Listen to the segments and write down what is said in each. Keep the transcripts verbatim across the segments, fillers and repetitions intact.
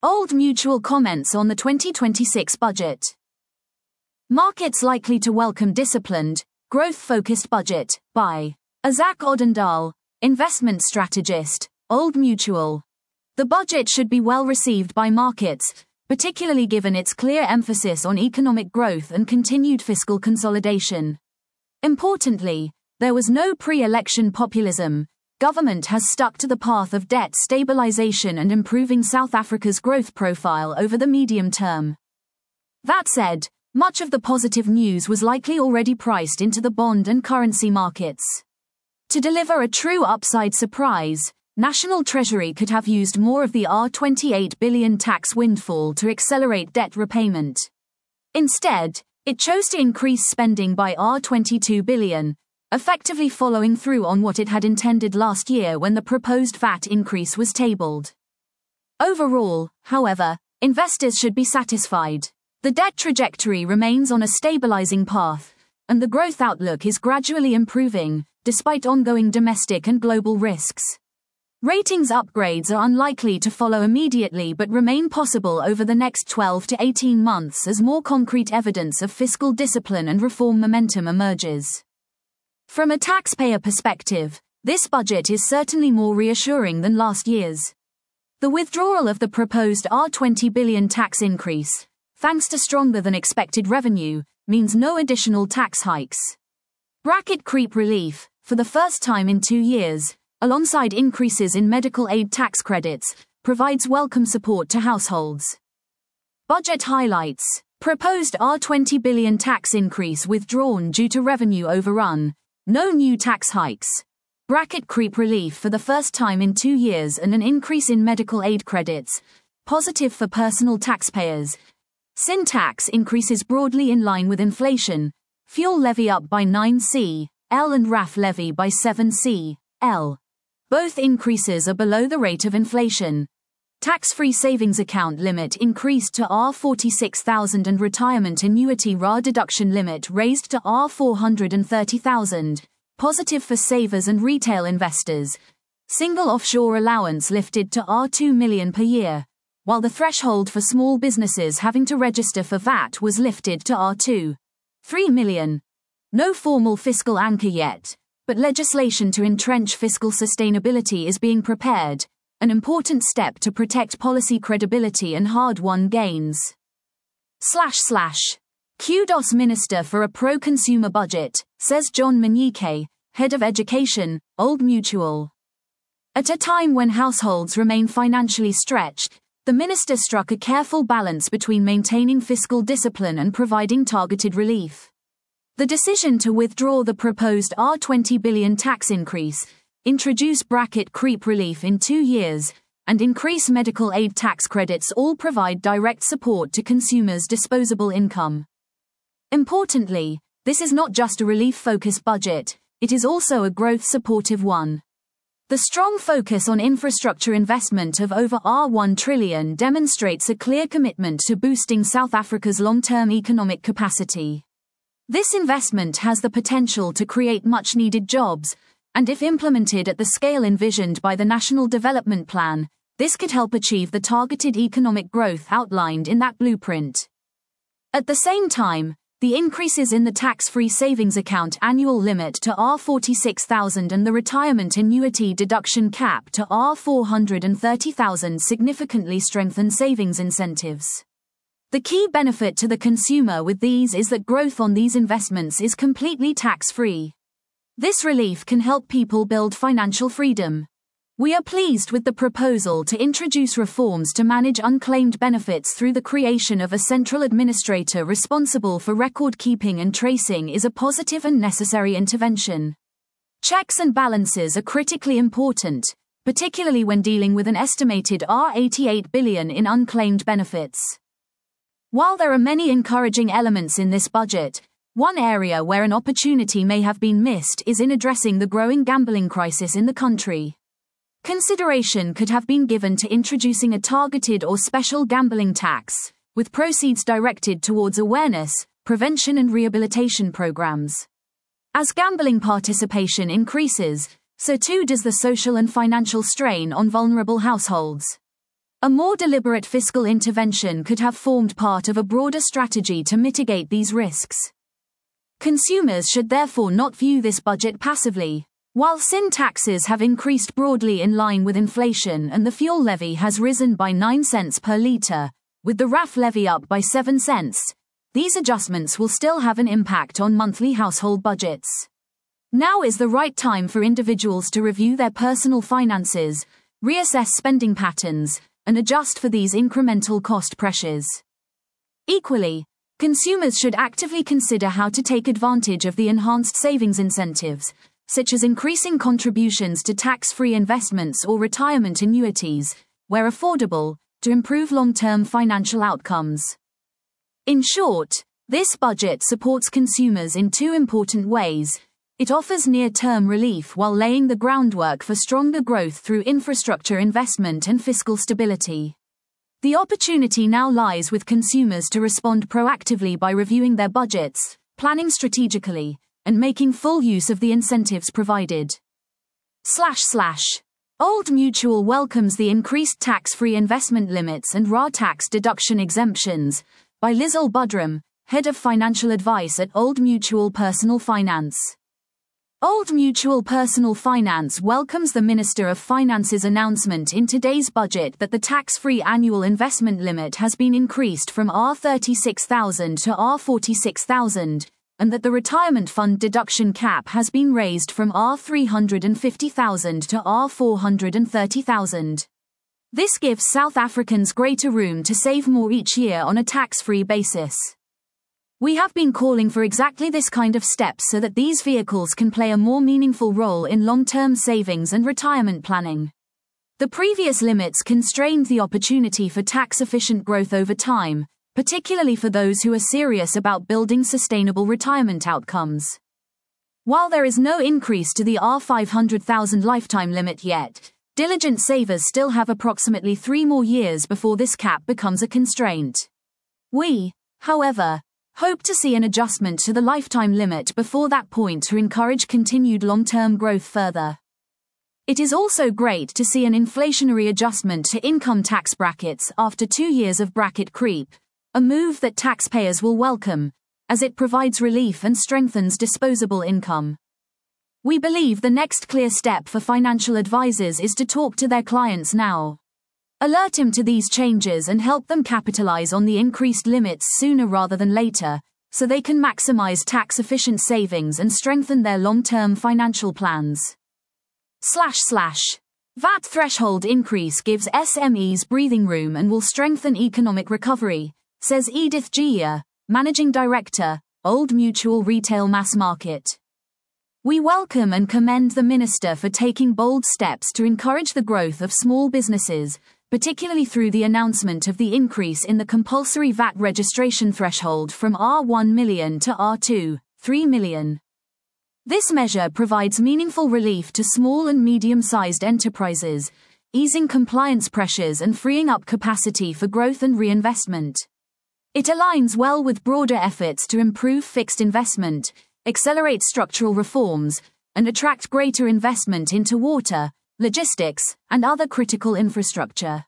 Old Mutual comments on the twenty twenty-six budget. Markets likely to welcome disciplined, growth-focused budget, by Isaac Odendaal, investment strategist, Old Mutual. The budget should be well received by markets, particularly given its clear emphasis on economic growth and continued fiscal consolidation. Importantly, there was no pre-election populism. Government has stuck to the path of debt stabilization and improving South Africa's growth profile over the medium term. That said, much of the positive news was likely already priced into the bond and currency markets. To deliver a true upside surprise, National Treasury could have used more of the R twenty-eight billion tax windfall to accelerate debt repayment. Instead, it chose to increase spending by R twenty-two billion, effectively following through on what it had intended last year when the proposed V A T increase was tabled. Overall, however, investors should be satisfied. The debt trajectory remains on a stabilizing path, and the growth outlook is gradually improving, despite ongoing domestic and global risks. Ratings upgrades are unlikely to follow immediately but remain possible over the next twelve to eighteen months as more concrete evidence of fiscal discipline and reform momentum emerges. From a taxpayer perspective, this budget is certainly more reassuring than last year's. The withdrawal of the proposed R twenty billion tax increase, thanks to stronger than expected revenue, means no additional tax hikes. Bracket creep relief, for the first time in two years, alongside increases in medical aid tax credits, provides welcome support to households. Budget highlights: proposed R twenty billion tax increase withdrawn due to revenue overrun. No new tax hikes. Bracket creep relief for the first time in two years and an increase in medical aid credits. Positive for personal taxpayers. Sin tax increases broadly in line with inflation. Fuel levy up by nine C L and R A F levy by seven C L. Both increases are below the rate of inflation. Tax-free savings account limit increased to R forty-six thousand and retirement annuity R A deduction limit raised to R four hundred thirty thousand. Positive for savers and retail investors. Single offshore allowance lifted to R two million per year, while the threshold for small businesses having to register for V A T was lifted to R two point three million. No formal fiscal anchor yet, but legislation to entrench fiscal sustainability is being prepared, an important step to protect policy credibility and hard-won gains. Slash slash. Kudos Minister for a pro-consumer budget, says John Manyike, Head of Education, Old Mutual. At a time when households remain financially stretched, the minister struck a careful balance between maintaining fiscal discipline and providing targeted relief. The decision to withdraw the proposed R twenty billion tax increase, introduce bracket creep relief in two years, and increase medical aid tax credits all provide direct support to consumers' disposable income. Importantly, this is not just a relief-focused budget, it is also a growth-supportive one. The strong focus on infrastructure investment of over R one trillion demonstrates a clear commitment to boosting South Africa's long-term economic capacity. This investment has the potential to create much-needed jobs, and if implemented at the scale envisioned by the National Development Plan, this could help achieve the targeted economic growth outlined in that blueprint. At the same time, the increases in the tax-free savings account annual limit to R forty-six thousand and the retirement annuity deduction cap to R four hundred thirty thousand significantly strengthen savings incentives. The key benefit to the consumer with these is that growth on these investments is completely tax-free. This relief can help people build financial freedom. We are pleased with the proposal to introduce reforms to manage unclaimed benefits through the creation of a central administrator responsible for record keeping and tracing is a positive and necessary intervention. Checks and balances are critically important, particularly when dealing with an estimated R eighty-eight billion in unclaimed benefits. While there are many encouraging elements in this budget, one area where an opportunity may have been missed is in addressing the growing gambling crisis in the country. Consideration could have been given to introducing a targeted or special gambling tax, with proceeds directed towards awareness, prevention and rehabilitation programs. As gambling participation increases, so too does the social and financial strain on vulnerable households. A more deliberate fiscal intervention could have formed part of a broader strategy to mitigate these risks. Consumers should therefore not view this budget passively. While sin taxes have increased broadly in line with inflation and the fuel levy has risen by nine cents per litre, with the R A F levy up by seven cents, these adjustments will still have an impact on monthly household budgets. Now is the right time for individuals to review their personal finances, reassess spending patterns, and adjust for these incremental cost pressures. Equally, consumers should actively consider how to take advantage of the enhanced savings incentives, such as increasing contributions to tax-free investments or retirement annuities, where affordable, to improve long-term financial outcomes. In short, this budget supports consumers in two important ways. It offers near-term relief while laying the groundwork for stronger growth through infrastructure investment and fiscal stability. The opportunity now lies with consumers to respond proactively by reviewing their budgets, planning strategically, and making full use of the incentives provided. Slash slash. Old Mutual welcomes the increased tax-free investment limits and R A tax deduction exemptions, by Lizelle Budrum, Head of Financial Advice at Old Mutual Personal Finance. Old Mutual Personal Finance welcomes the Minister of Finance's announcement in today's budget that the tax-free annual investment limit has been increased from R thirty-six thousand to R forty-six thousand, and that the retirement fund deduction cap has been raised from R three hundred fifty thousand to R four hundred thirty thousand. This gives South Africans greater room to save more each year on a tax-free basis. We have been calling for exactly this kind of steps so that these vehicles can play a more meaningful role in long-term savings and retirement planning. The previous limits constrained the opportunity for tax-efficient growth over time, particularly for those who are serious about building sustainable retirement outcomes. While there is no increase to the R five hundred thousand lifetime limit yet, diligent savers still have approximately three more years before this cap becomes a constraint. We, however, hope to see an adjustment to the lifetime limit before that point to encourage continued long-term growth further. It is also great to see an inflationary adjustment to income tax brackets after two years of bracket creep, a move that taxpayers will welcome, as it provides relief and strengthens disposable income. We believe the next clear step for financial advisors is to talk to their clients now. Alert them to these changes and help them capitalize on the increased limits sooner rather than later, so they can maximize tax-efficient savings and strengthen their long-term financial plans. Slash slash. V A T threshold increase gives S M Es breathing room and will strengthen economic recovery, says Edith Gia, Managing Director, Old Mutual Retail Mass Market. We welcome and commend the Minister for taking bold steps to encourage the growth of small businesses, particularly through the announcement of the increase in the compulsory V A T registration threshold from R one million to R two point three million. This measure provides meaningful relief to small and medium-sized enterprises, easing compliance pressures and freeing up capacity for growth and reinvestment. It aligns well with broader efforts to improve fixed investment, accelerate structural reforms, and attract greater investment into water, logistics, and other critical infrastructure.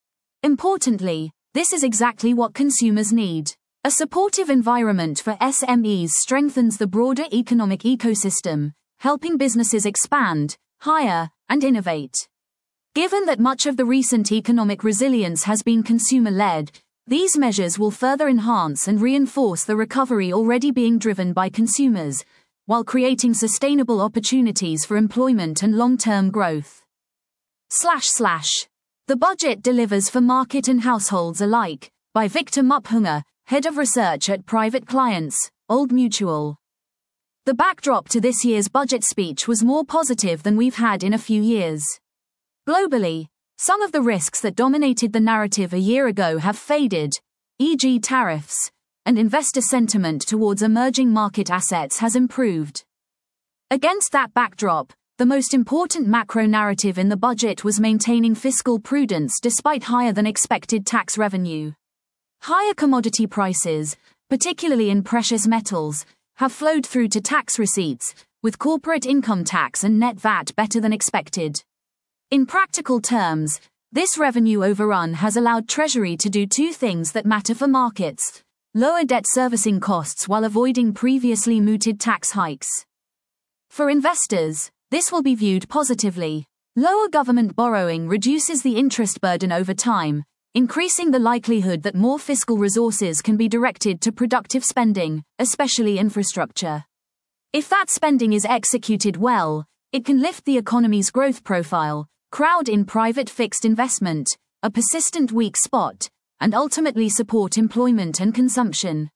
Importantly, this is exactly what consumers need. A supportive environment for S M Es strengthens the broader economic ecosystem, helping businesses expand, hire, and innovate. Given that much of the recent economic resilience has been consumer-led, these measures will further enhance and reinforce the recovery already being driven by consumers, while creating sustainable opportunities for employment and long-term growth. Slash slash. The budget delivers for market and households alike, by Victor Muphunger, Head of Research at Private Clients, Old Mutual. The backdrop to this year's budget speech was more positive than we've had in a few years. Globally, some of the risks that dominated the narrative a year ago have faded, for example tariffs, and investor sentiment towards emerging market assets has improved. Against that backdrop, the most important macro narrative in the budget was maintaining fiscal prudence despite higher than expected tax revenue. Higher commodity prices, particularly in precious metals, have flowed through to tax receipts, with corporate income tax and net V A T better than expected. In practical terms, This revenue overrun has allowed Treasury to do two things that matter for markets: lower debt servicing costs while avoiding previously mooted tax hikes. For investors, this will be viewed positively. Lower government borrowing reduces the interest burden over time, increasing the likelihood that more fiscal resources can be directed to productive spending, especially infrastructure. If that spending is executed well, it can lift the economy's growth profile, crowd in private fixed investment, a persistent weak spot, and ultimately support employment and consumption.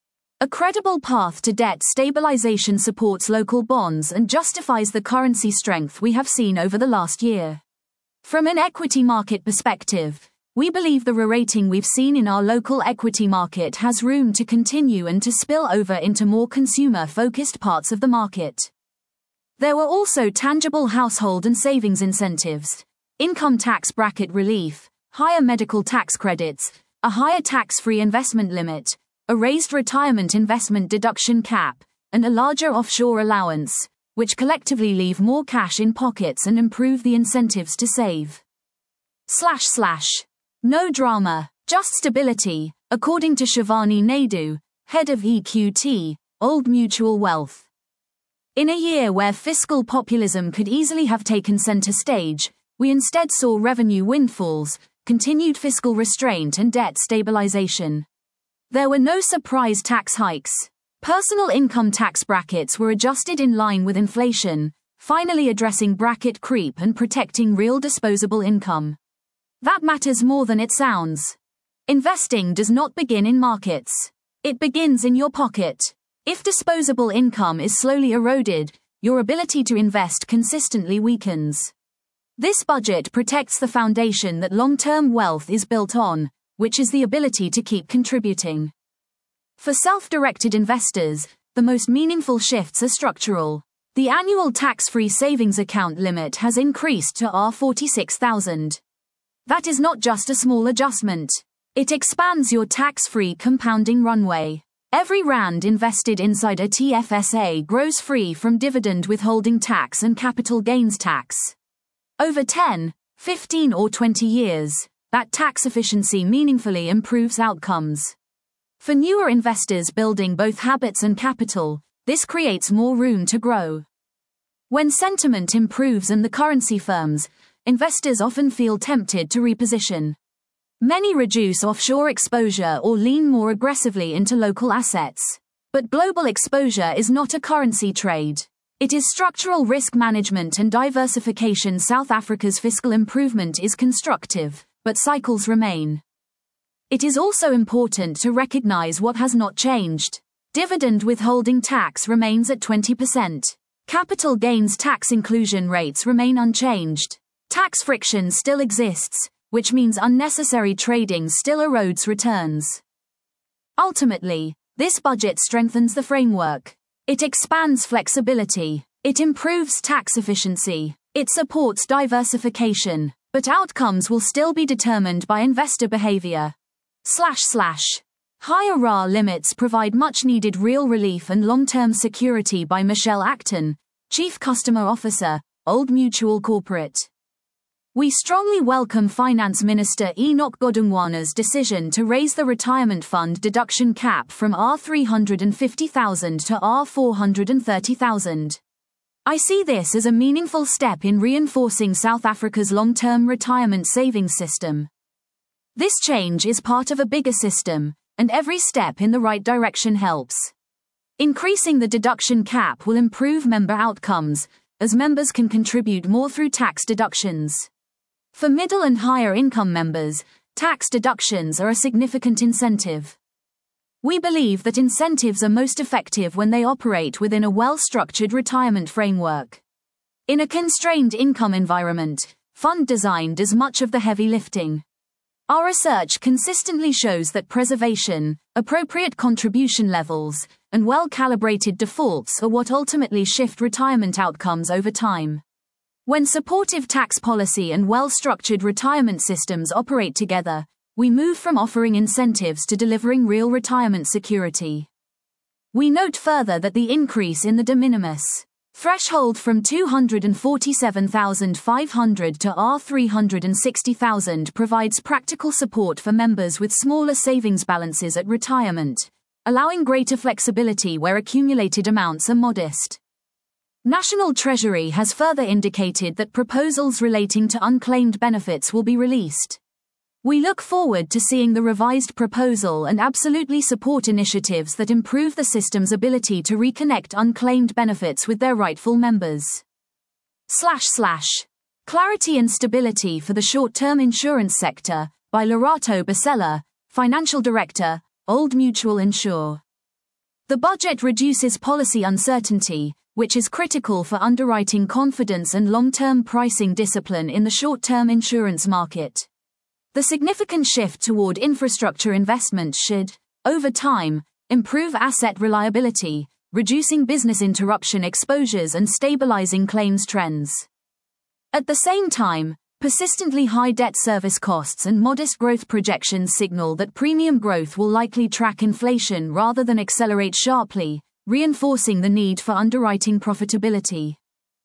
A credible path to debt stabilization supports local bonds and justifies the currency strength we have seen over the last year. From an equity market perspective, we believe the re-rating we've seen in our local equity market has room to continue and to spill over into more consumer-focused parts of the market. There were also tangible household and savings incentives, income tax bracket relief, higher medical tax credits, a higher tax-free investment limit, a raised retirement investment deduction cap, and a larger offshore allowance, which collectively leave more cash in pockets and improve the incentives to save. Slash slash. No drama, just stability, according to Shivani Naidu, head of E Q T, Old Mutual Wealth. In a year where fiscal populism could easily have taken center stage, we instead saw revenue windfalls, continued fiscal restraint and debt stabilization. There were no surprise tax hikes. Personal income tax brackets were adjusted in line with inflation, finally addressing bracket creep and protecting real disposable income. That matters more than it sounds. Investing does not begin in markets. It begins in your pocket. If disposable income is slowly eroded, your ability to invest consistently weakens. This budget protects the foundation that long-term wealth is built on, which is the ability to keep contributing. For self-directed investors, the most meaningful shifts are structural. The annual tax-free savings account limit has increased to forty-six thousand. That is not just a small adjustment. It expands your tax-free compounding runway. Every rand invested inside a T F S A grows free from dividend withholding tax and capital gains tax. Over ten, fifteen or twenty years, that tax efficiency meaningfully improves outcomes. For newer investors building both habits and capital, this creates more room to grow. When sentiment improves and the currency firms, investors often feel tempted to reposition. Many reduce offshore exposure or lean more aggressively into local assets. But global exposure is not a currency trade. It is structural risk management and diversification. South Africa's fiscal improvement is constructive, but cycles remain. It is also important to recognize what has not changed. Dividend withholding tax remains at twenty percent. Capital gains tax inclusion rates remain unchanged. Tax friction still exists, which means unnecessary trading still erodes returns. Ultimately, this budget strengthens the framework. It expands flexibility. It improves tax efficiency. It supports diversification, but outcomes will still be determined by investor behavior. Slash slash. Higher R A limits provide much-needed real relief and long-term security. By Michelle Acton, Chief Customer Officer, Old Mutual Corporate. We strongly welcome Finance Minister Enoch Godongwana's decision to raise the retirement fund deduction cap from three hundred fifty thousand to four hundred thirty thousand. I see this as a meaningful step in reinforcing South Africa's long-term retirement savings system. This change is part of a bigger system, and every step in the right direction helps. Increasing the deduction cap will improve member outcomes, as members can contribute more through tax deductions. For middle and higher income members, tax deductions are a significant incentive. We believe that incentives are most effective when they operate within a well-structured retirement framework. In a constrained income environment, fund design does much of the heavy lifting. Our research consistently shows that preservation, appropriate contribution levels, and well-calibrated defaults are what ultimately shift retirement outcomes over time. When supportive tax policy and well-structured retirement systems operate together, we move from offering incentives to delivering real retirement security. We note further that the increase in the de minimis Threshold from two hundred forty-seven thousand five hundred to R three hundred sixty thousand provides practical support for members with smaller savings balances at retirement, allowing greater flexibility where accumulated amounts are modest. National Treasury has further indicated that proposals relating to unclaimed benefits will be released. We look forward to seeing the revised proposal and absolutely support initiatives that improve the system's ability to reconnect unclaimed benefits with their rightful members. Slash slash. Clarity and Stability for the Short-Term Insurance Sector, by Lorato Basella, Financial Director, Old Mutual Insure. The budget reduces policy uncertainty, which is critical for underwriting confidence and long-term pricing discipline in the short-term insurance market. The significant shift toward infrastructure investment should, over time, improve asset reliability, reducing business interruption exposures and stabilizing claims trends. At the same time, persistently high debt service costs and modest growth projections signal that premium growth will likely track inflation rather than accelerate sharply, reinforcing the need for underwriting profitability.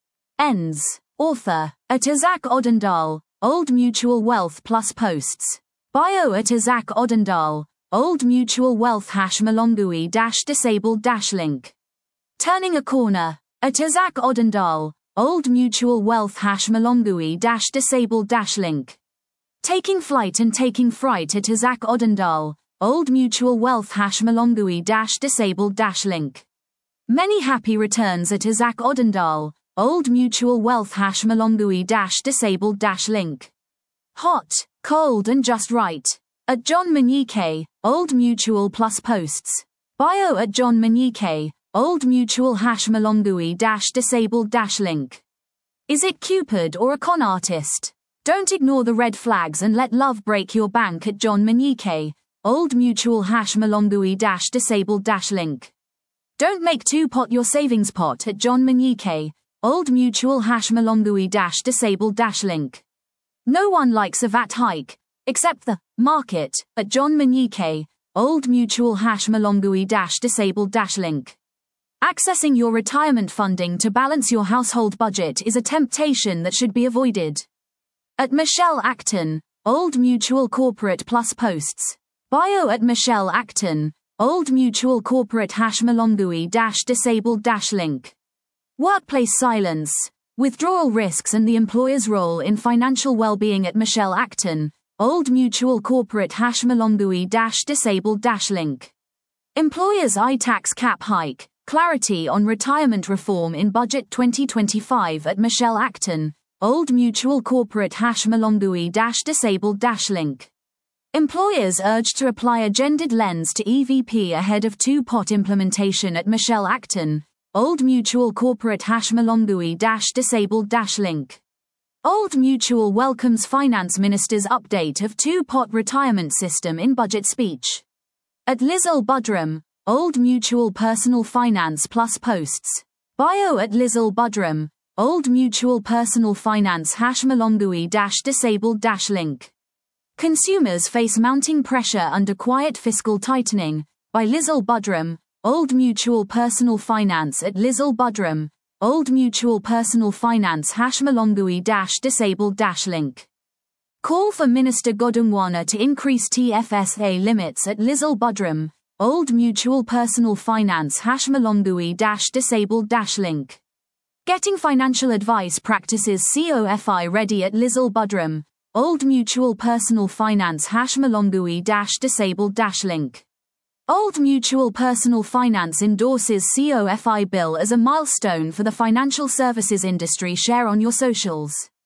Ends. Author, at Isaac Odendahl, Old Mutual Wealth plus posts. Bio at Isaac Odendahl, Old Mutual Wealth hash Malongui dash disabled dash link. Turning a corner, at Isaac Odendahl, Old Mutual Wealth hash Malongui dash disabled dash link. Taking flight and taking fright at Isaac Odendahl, Old Mutual Wealth hash Malongui dash disabled dash link. Many happy returns at Isaac Odendahl, Old Mutual Wealth hash Malongui dash disabled dash link. Hot, cold and just right. At John Manyike, Old Mutual plus posts. Bio at John Manyike, Old Mutual hash Malongui dash disabled dash link. Is it Cupid or a con artist? Don't ignore the red flags and let love break your bank at John Manyike, Old Mutual hash Malongui dash disabled dash link. Don't make two pot your savings pot at John Manyike, Old Mutual hash Malongui dash disabled dash link. No one likes a V A T hike, except the market, at John Manyike, Old Mutual hash Malongui dash disabled dash link. Accessing your retirement funding to balance your household budget is a temptation that should be avoided. At Michelle Acton, Old Mutual Corporate plus posts. Bio at Michelle Acton, Old Mutual Corporate hash Malongui dash disabled dash link. Workplace silence, withdrawal risks and the employer's role in financial well-being at Michelle Acton, Old Mutual Corporate hash Malongui dash disabled dash link. Employers' I-tax cap hike, clarity on retirement reform in Budget twenty twenty-five at Michelle Acton, Old Mutual Corporate hash Malongui dash disabled dash link. Employers urged to apply a gendered lens to E V P ahead of two-pot implementation at Michelle Acton, Old Mutual Corporate hash Malongui dash disabled dash link. Old Mutual welcomes Finance Minister's update of two-pot retirement system in budget speech. At Lizelle Budrum, Old Mutual Personal Finance plus posts. Bio at Lizelle Budrum, Old Mutual Personal Finance hash Malongui dash disabled dash link. Consumers face mounting pressure under quiet fiscal tightening, by Lizelle Budrum, Old Mutual Personal Finance at Lizelle Budrum, Old Mutual Personal Finance hash Malongui dash disabled dash link. Call for Minister Godongwana to increase T F S A limits at Lizelle Budrum, Old Mutual Personal Finance hash Malongui dash disabled dash link. Getting financial advice practices C O F I ready at Lizelle Budrum, Old Mutual Personal Finance hash Malongui dash disabled dash link. Old Mutual Personal Finance endorses C O F I bill as a milestone for the financial services industry. Share on your socials.